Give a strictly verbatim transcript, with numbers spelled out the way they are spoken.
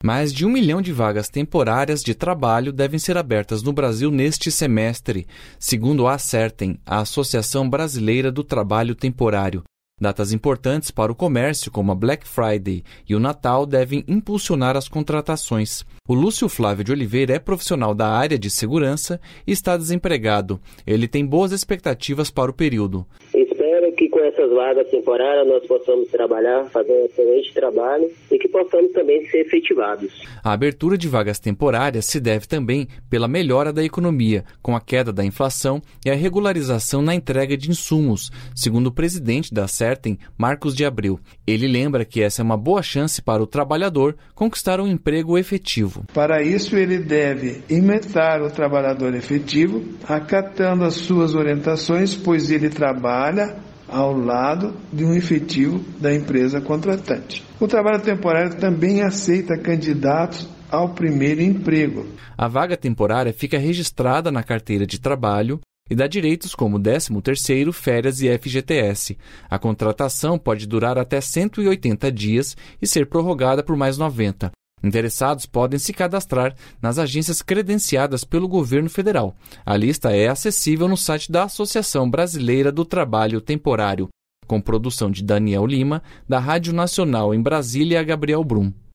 Mais de um milhão de vagas temporárias de trabalho devem ser abertas no Brasil neste semestre, segundo a Acertem, a Associação Brasileira do Trabalho Temporário. Datas importantes para o comércio, como a Black Friday e o Natal, devem impulsionar as contratações. O Lúcio Flávio de Oliveira é profissional da área de segurança e está desempregado. Ele tem boas expectativas para o período. Espero que com essas vagas temporárias nós possamos trabalhar, fazer um excelente trabalho e que possamos também ser efetivados. A abertura de vagas temporárias se deve também pela melhora da economia, com a queda da inflação e a regularização na entrega de insumos, segundo o presidente da Acertem, Marcos de Abreu. Ele lembra que essa é uma boa chance para o trabalhador conquistar um emprego efetivo. Para isso, ele deve inventar o trabalhador efetivo, acatando as suas orientações, pois ele trabalha ao lado de um efetivo da empresa contratante. O trabalho temporário também aceita candidatos ao primeiro emprego. A vaga temporária fica registrada na carteira de trabalho e dá direitos como décimo terceiro, férias e F G T S. A contratação pode durar até cento e oitenta dias e ser prorrogada por mais noventa. Interessados podem se cadastrar nas agências credenciadas pelo governo federal. A lista é acessível no site da Associação Brasileira do Trabalho Temporário, com produção de Daniel Lima, da Rádio Nacional em Brasília, Gabriel Brum.